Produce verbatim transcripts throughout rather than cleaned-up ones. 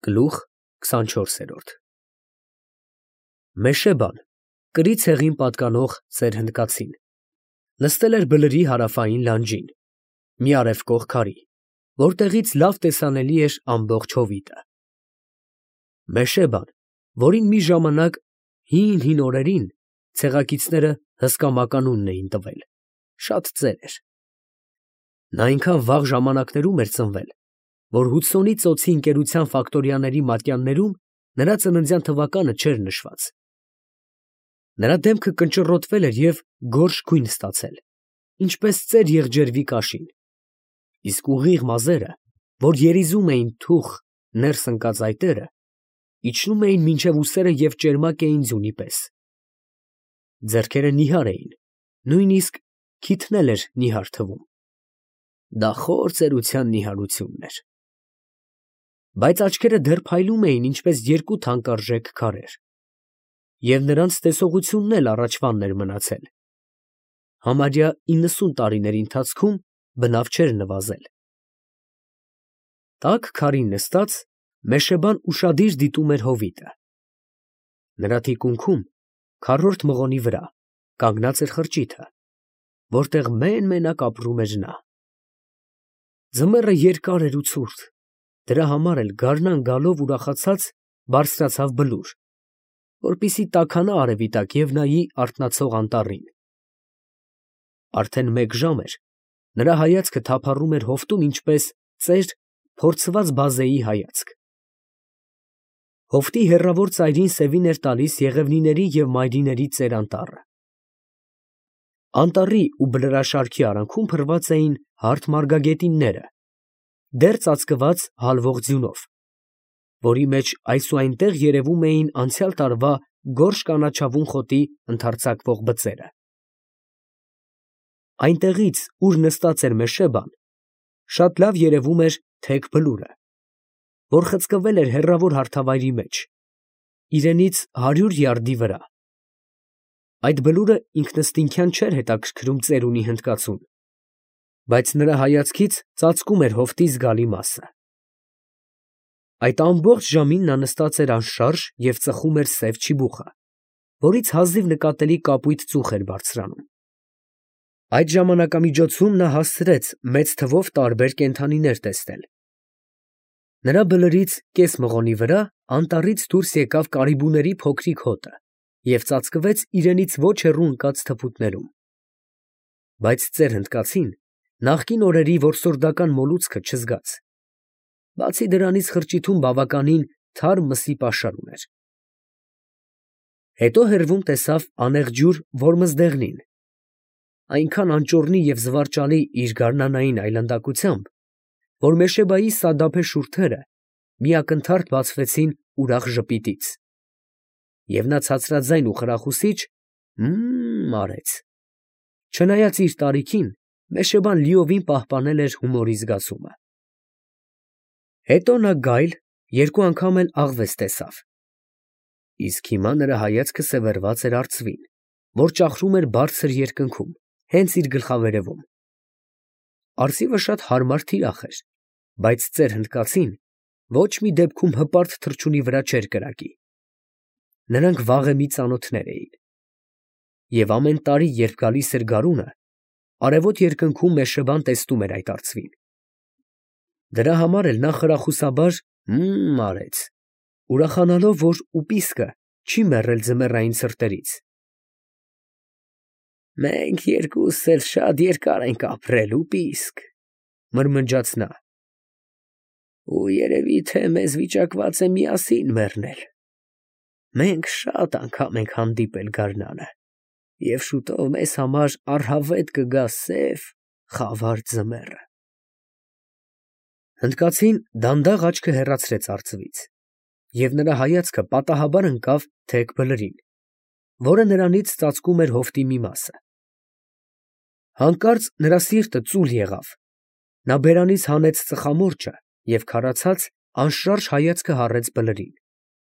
Գլուխ քսանչորսերորդ Մեշեբան, կրի ցեղին պատկանող ծեր հնդկացին, նստել էր բլրի հարավային լանջին, մի արևկող քարի, որտեղից լավ տեսանելի էր ամբողջ հովիտը։ Մեշեբան, որին մի ժամանակ հին-հին օրերին ցեղակիցները հսկա մականունն էին տվել, շատ ծեր էր։ Նա այնքան վաղ ժամանակներում էր ծնվել, որ Հուդսոնի ծոցի ընկերության ֆակտորիաների մատյաններում նրա ծննդյան թվականը չէր նշված։ Նրա դեմքը կնճռոտվել էր և գորշ գույն ստացել, ինչպես ծեր եղջերվի կաշին, իսկ ուղիղ մազերը, որ երիզում էին թուխ ներս ընկած այտերը, իջնում էին մինչև ուսերը և ճերմակ էին ձյունի պես։ Ձեռքերը նիհար էին, նույնիսկ քիթն էլ էր նիհար թվում։ Դա խոր ծերության նիհարությունն էր։ Բայց աչքերը դեռ փայլում էին, ինչպես երկու թանկարժեք քարեր, և նրանց տեսողությունն էլ առաջվանն էր մնացել։ Համարյա իննսուն տարիների ընթացքում բնավ չէր նվազել։ Տաք քարին նստած, Մեշեբան ուշադիր դիտում էր հովիտը։ Նրա թիկունքում, քառորդ մղոնի վրա, կանգնած էր խրճիթը, որտեղ մեն֊մենակ ապրում էր նա։ Ձմեռը երկար էր ու ցուրտ, դրա համար էլ գարնան գալով ուրախացած բարձրացավ բլուր, որպեսզի տաքանա արևի տակ և նայի արթնացող անտառին։ Արդեն մեկ ժամ էր, նրա հայացքը թափառում էր հովտում ինչպես ծեր փորձված բազեի հայացք։ Հովտի հեռավոր ծայրին սևին էր տալիս եղևնիների և մայրիների ծեր անտառը։ Անտառի ու բլրաշարքի արանքում փռված էին հարթ մարգագետինները, դեռ ծածկված հալվող ձյունով, որի մեջ այսուայնտեղ երևում էին անցյալ տարվա գորշ կանաչավուն խոտի ընդարձակվող բծերը։ Այնտեղից, ուր նստած էր Մեշեբան, շատ լավ երևում էր թեք բլուրը, որ խցկվել էր հեռավոր հարթավայրի մեջ, իրենից հարյուր յարդի վրա։ Այդ բլուրը ինքնըստինքյան չէր հետաքրքրում ծերունի հնդկացուն, բայց նրա հայացքից ծածկում էր հովտի զգալի մասը։ Այդ ամբողջ ժամին նա նստած էր անշարժ և ծխում էր սև չիբուխը, որից հազիվ նկատելի կապույտ ծուխ էր բարձրանում։ Այդ ժամանակամիջոցում նա հասցրեց մեծ թվով տարբեր կենդանիներ տեսնել։ Նրա բլրից կես մղոնի վրա անտառից դուրս եկավ կարիբուների փոքրիկ հոտը և ծածկվեց իրենից ոչ հեռու ընկած թփուտներում։ Բայց ծեր հնդկացին նախկին օրերի որսորդական մոլուցքը չզգաց։ Բացի դրանից խրճիթում բավականին թարմ մսի պաշար ուներ։ Հետո հեռվում տեսավ անեղջյուր Որմզդեղնին, այնքան անճոռնի և զվարճալի իր գարնանային այլանդակությամբ, որ Մեշեբայի սադափե շուրթերը մի ակնթարթ բացվեցին ուրախ ժպիտից, և նա ցածրաձայն ու խրախուսիչ «մը՛մը՛մ» արեց։ Չնայած իր տարիքին, Մեշեբան լիովին պահպանել էր հումորի զգացումը։ Հետո նա գայլ, երկու անգամ էլ աղվես տեսավ, իսկ հիմա նրա հայացքը սևեռված էր արծվին, որ ճախրում էր բարձր երկնքում, հենց իր գլխավերևում։ Արծիվը շատ հարմար թիրախ էր, բայց ծեր հնդկացին ոչ մի դեպքում հպարտ թռչունի վրա չէր կրակի։ Նրանք վաղեմի ծանոթներ էին։ Եվ ամեն տարի, երբ գալիս էր գարունը, արևոտ երկնքում Մեշեբան տեսնում էր այդ արծվին։ Դրա համար էլ նա խրախուսաբար «մը՛մը՛մ» արեց, ուրախանալով, որ ուպիսկը չի մեռել ձմեռային ցրտերից։ «Մենք երկուսս էլ շատ երկար ենք ապրել, ուպիսկ», ֊ մրմնջաց նա, «ու երևի թե մեզ վիճակված է միասին մեռնել։ Մենք շատ անգամ ենք հանդիպել գարնանը, և շուտով մեզ համար առհավետ կգա սև, խավար ձմեռը»։ Հնդկացին դանդաղ աչքը հեռացրեց արծվից, և նրա հայացքը պատահաբար ընկավ թեք բլրին, որը նրանից ծածկում էր հովտի մի մասը։ Հանկարծ նրա սիրտը ծուլ եղավ, նա բերանից հանեց ծխամորճը և քարացած, անշարժ հայացքը հառեց բլրին։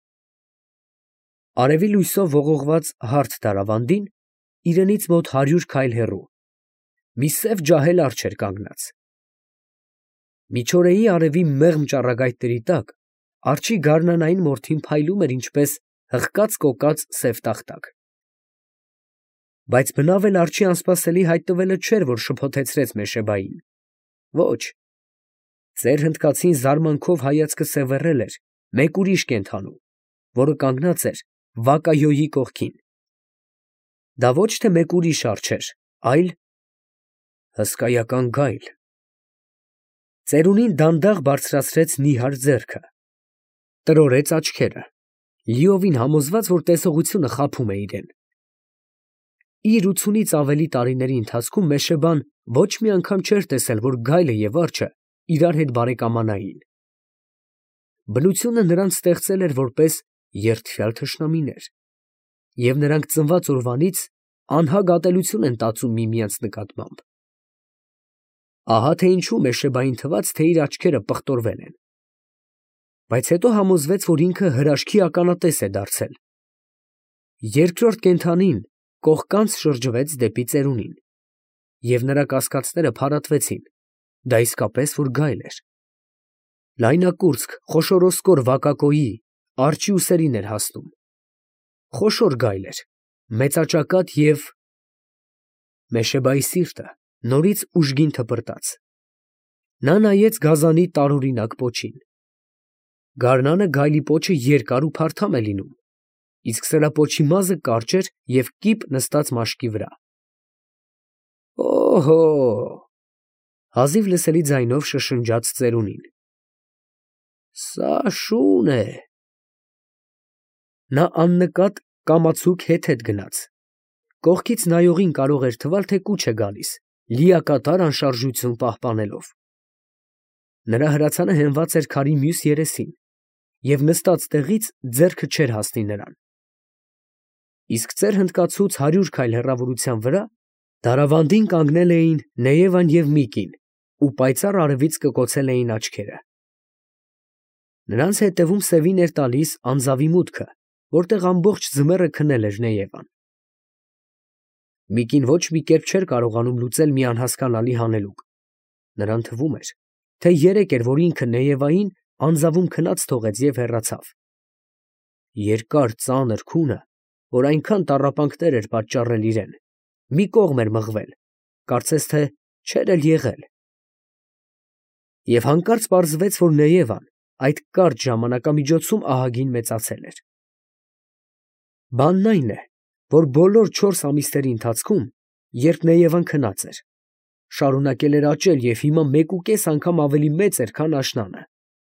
Արևի լույսով ողողված հարթ դարավանդին, իրենից մոտ հարյուր քայլ հեռու, մի սև ջահել արջեր էր կանգնած։ Միջօրեի արևի մեղմ ճառագայթների տակ Արջի գարնանային մորթին փայլում էր ինչպես հղկած կոկած սև տախտակ։ Բայց բնավ էլ արջի անսպասելի հայտնվելը չէր, որ շփոթեցրեց Մեշեբային։ Ոչ, ծեր հնդկացին զարմանքով հայացքը սևեռել էր մեկ ուրիշ կենդանու, որը կանգնած էր Վակայոյի կողքին։ Դա ոչ թե մեկ ուրիշ արջ էր, այլ հսկայական գայլ։ Ծերունին դանդաղ բարձրացրեց նիհար ձեռքը, տրորեց աչքերը, լիովին համոզված, որ տեսողությունը խաբում է իրեն։ Իր ութսունից ավելի տարիների ընթացքում Մեշեբան ոչ մի անգամ չէր տեսել, որ գայլը և արջը իրար հետ բարեկամանային։ Բնությունը նրանց ստեղծել էր որպես երդվյալ թշնամիներ, և նրանք ծնված օրվանից անհագ ատելություն են տածում միմյանց նկատմամբ։ Ահա թե ինչու Մեշեբային թվաց, թե իր աչքերը պղտորվել են։ Բայց հետո համոզվեց, որ ինքը հրաշքի ականատես է դարձել։ Երկրորդ կենդանին կողկանց շրջվեց դեպի ծերունին, և նրա կասկածները փարատվեցին, դա իսկապես որ գայլ էր։ Լայնակուրծք, խոշորոսկոր Վակակոյի արջի ուսերին էր հասնում։ Խոշոր գայլ էր, մեծաճակատ և… Մեշեբայի սիրտը նորից ուժգին թպրտաց։ Նա նայեց գազանի տարօրինակ պոչին։ Գարնանը գայլի պոչը երկար ու փարթամ է լինում, իսկ սրա պոչի մազը կարճ էր և կիպ նստած մաշկի վրա։ Օհո՜, հազիվ լսելի ձայնով շշնջաց ծերունին։ Սա շուն է։ Նա աննկատ կամացուկ հետ֊հետ գնաց։ Կողքից նայողին կարող էր թվալ, թե կուչ է գալիս, լիակատար անշարժություն պահպանելով։ Նրա հրացանը հենված էր քարի մյուս երեսին, և նստած տեղից ձեռքը չէր հասնի նրան։ Իսկ ծեր հնդկացուց հարյուր քայլ հեռավորության վրա դարավանդին կանգնել էին Նեևան և Միկին ու պայծառ արևից կկոցել էին աչքերը։ Նրանց հետևում սևին էր տալիս անձավի մուտքը, որտեղ ամբողջ ձմեռը քնել էր Նեևան։ Միկին ոչ մի կերպ չէր կարողանում լուծել մի անհասկանալի հանելուկ։ Նրան թվում էր, թե երեկ էր, որ ինքը Նեևային անձավում քնած թողեց և հեռացավ։ Երկար ծանր քունը, որ այնքան տառապանքներ էր պատճառել իրեն, մի կողմ էր մղվել, կարծես թե չէր էլ եղել։ Եվ հանկարծ պարզվեց, որ Նեևան այդ կարճ ժամանակամիջոցում ահագին մեծացել էր։ Բանն այն է, որ բոլոր չորս ամիսների ընթացքում, երբ Նեևան քնած էր, շարունակել էր աճել և հիմա մեկուկես անգամ ավելի մեծ էր, քան աշնանը։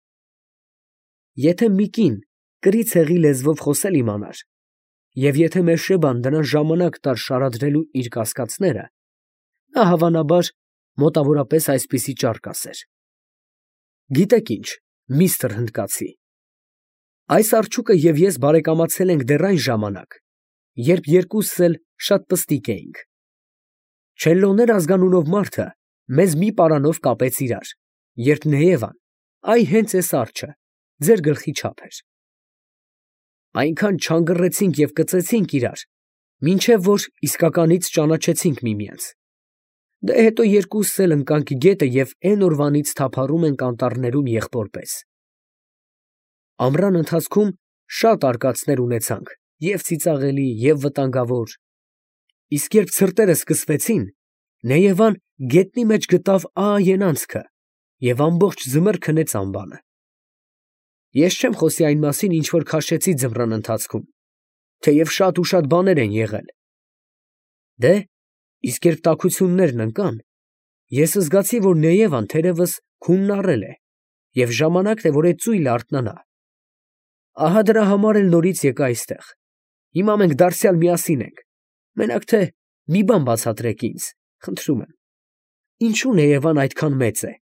Եթե Միկին կրի-ցեղի լեզվով խոսել իմանար, և եթե Մեշեբան նրան ժամանակ տար շարադրելու իր կասկածները, նա հավանաբար մոտավորապես այսպիսի ճառ կասեր. «Գիտեք ինչ, միստր հնդկացի, այս արջուկը և ես բարեկամացել ենք դեռ այն ժամանակ, երբ երկուսս էլ շատ պստիկ էինք։ Չելլոներ ազգանունով մարդը մեզ մի պարանով կապեց իրար, երբ Նեևան, այ հենց էս արջը, ձեր գլխի չափ էր։ Այնքան չանգռեցինք և կծեցինք իրար, մինչև որ իսկականից ճանաչեցինք միմյանց։ Դե հետո երկուսս էլ ընկանք գետը և էն օրվանից թափառում ենք անտառներում եղբոր պես։ Ամռան ընթացքում շատ արկածներ ունեցանք, և ծիծաղելի, և վտանգավոր։ Իսկ երբ ցրտերը սկսվեցին, Նեևան գետնի մեջ գտավ ահա այն անցքը և ամբողջ ձմեռ քնեց անբանը։ Ես չեմ խոսի այն մասին, ինչ որ քաշեցի ձմռան ընթացքում, թեև շատ ու շատ բաներ են եղել։ Դե, իսկ երբ տաքություններն ընկան, ես զգացի, որ Նեևան թերևս քունն առել է, և ժամանակն է, որ էդ ծույլը արթնանա։ Ահա դրա համար էլ նորից եկա այստեղ։ Հիմա մենք դարձյալ միասին ենք, մենակ թե մի բան բացատրեք ինձ, խնդրում եմ, ինչո՞ւ Նեևան այդքան մեծ է։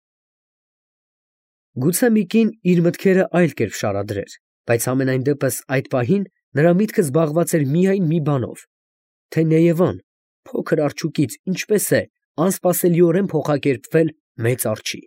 Գուցե Միկին իր մտքերը այլ կերպ շարադրեր, բայց համենայն դեպս այդ պահին նրա միտքը զբաղված էր միայն մի բանով, թե Նեևան փոքր արջուկից ինչպես է անսպասելիորեն փոխակերպվել մեծ արջի։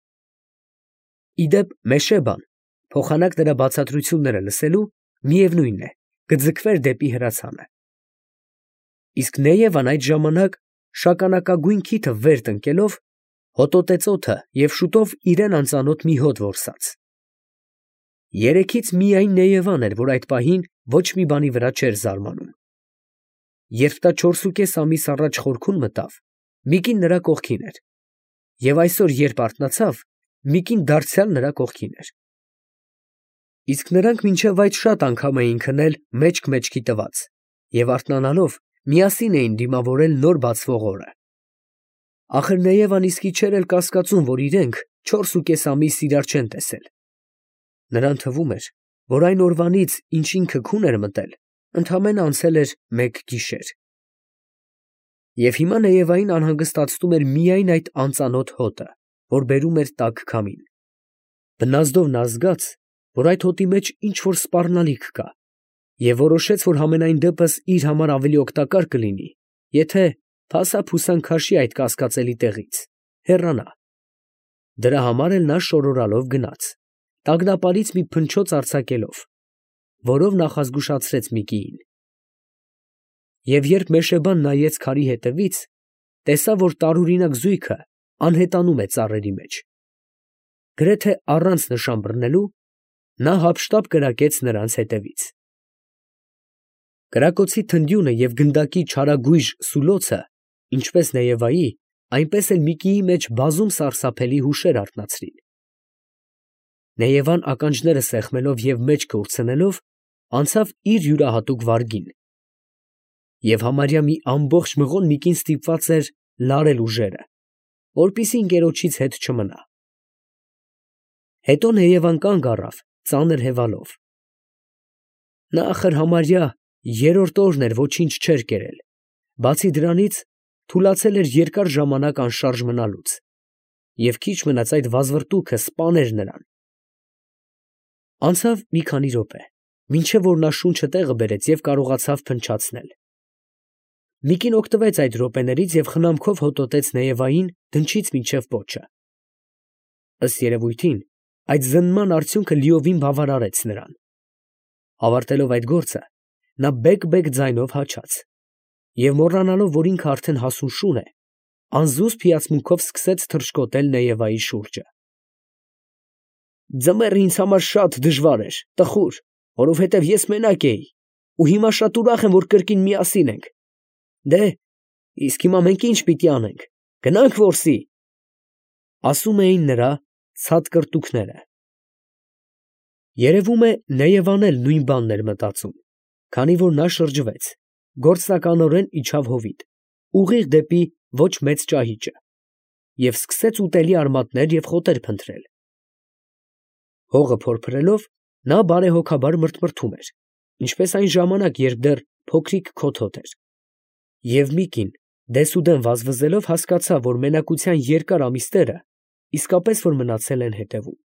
Ի դեպ, Մեշեբան, փոխանակ նրա բացատրությունները լսելու, միևնույն է, կձգվեր դեպի հրացանը։ Իսկ Նեևան այդ ժամանակ շագանակագույն քիթը վեր տնկելով, հոտոտեց օդը և շուտով իրան անծանոթ մի հոտ որսաց։ Երեքից միայն Նեևան էր, որ այդ պահին ոչ մի բանի վրա չէր զարմանում։ Երբ նա չորսուկես ամիս առաջ խորքում մտավ, Միկին նրա կողքին էր, և այսօր, երբ արթնացավ, Միկին դարձյալ նրա կողքին էր։ Իսկ նրանք մինչև այդ շատ անգամ էին քնել մեջք֊մեջքի տված և արթնանալով միասին էին դիմավորել նոր բացվող օրը։ Ախր Նեևան իսկի չէր էլ կասկածում, որ իրենք չորսուկես ամիս իրար չեն տեսել։ Նրան թվում էր, որ այն օրվանից, ինչ ինքը քուն էր մտել, ընդամենը անցել էր մեկ գիշեր։ Եվ հիմա Նեևային անհանգստացնում էր միայն այդ անծանոթ հոտը, որ բերում էր տաք քամին։ Բնազդով նա զգաց, որ այդ հոտի մեջ ինչ֊որ սպառնալիք կա, և որոշեց, որ համենայն դեպս իր համար ավելի օգտակար կլինի, եթե փասափուսան քաշի այդ կասկածելի տեղից, հեռանա։ Դրա համար էլ նա շորորալով գնաց, տագնապալից մի փնչոց արձակելով, որով նախազգուշացրեց Միկիին։ Եվ երբ Մեշեբան նայեց քարի ետևից, տեսավ, որ տարօրինակ զույգը անհետանում է ծառերի մեջ։ Գրեթե առանց նշան բռնելու, նա հափշտապ կրակեց նրանց հետևից։ Կրակոցի թնդյունը և գնդակի չարագույժ սուլոցը, ինչպես Նեևայի, այնպես էլ Միկիի մեջ բազում սարսափելի հուշեր արթնացրին։ Նեևան ականջները սեղմելով և մեջքը ուրցնելով, անցավ իր յուրահատուկ վարգին, և համարյա մի ամբողջ մղոն Միկին ստիպված էր լարել ուժերը, որպեսզի ընկերոջից հետ չմնա։ Հետո Նեևան կանգ առավ, ծանր հևալով։ Նա ախր համարյա երրորդ օրն էր ոչինչ չէր կերել, բացի դրանից թուլացել էր երկար ժամանակ անշարժ մնալուց, և քիչ մնաց այդ վազվռտուքը սպաներ նրան։ Անցավ մի քանի րոպե, մինչև որ նա շունչը տեղը բերեց և կարողացավ փնչացնել։ Միկին օգտվեց այդ րոպեներից և խնամքով հոտոտեց Նեևային դնչից մինչև պոչը։ Ըստ երևույթին, այդ զննման արդյունքը լիովին բավարարեց նրան։ Ավարտելով այդ գործը, նա բեկ֊բեկ ձայնով հաչաց և, մոռանալով, որ ինքը արդեն հասուն շուն է, անզուսպ հիացմունքով սկսեց թռչկոտել Նեևայի շուրջը։ Ձմեռը ինձ համար շատ դժվար էր, տխուր, որովհետև ես մենակ էի, ու հիմա շատ ուրախ եմ, որ կրկին միասին ենք։ Դե, իսկ հիմա մենք ի՞նչ պիտի անենք, գնա՞նք որսի, ֊ ասում էին նրա ցատկրտուքները։ Երևում է, Նեևան էլ նույն բանն էր մտածում, քանի որ նա շրջվեց, գործնականորեն իջավ հովիտ, ուղիղ դեպի ոչ մեծ ճահիճը, և սկսեց ուտելի արմատներ և խոտեր փնտրել։ Հողը փորփրելով, նա բարեհոգաբար մրթմրթում էր, ինչպես այն ժամանակ, երբ դեռ փոքրիկ քոթոտ էր։ Եվ Միկին դեսուդեն վազվզելով հասկացավ, որ մենակության երկար ամիսները իսկապես որ մնացել են հետևում։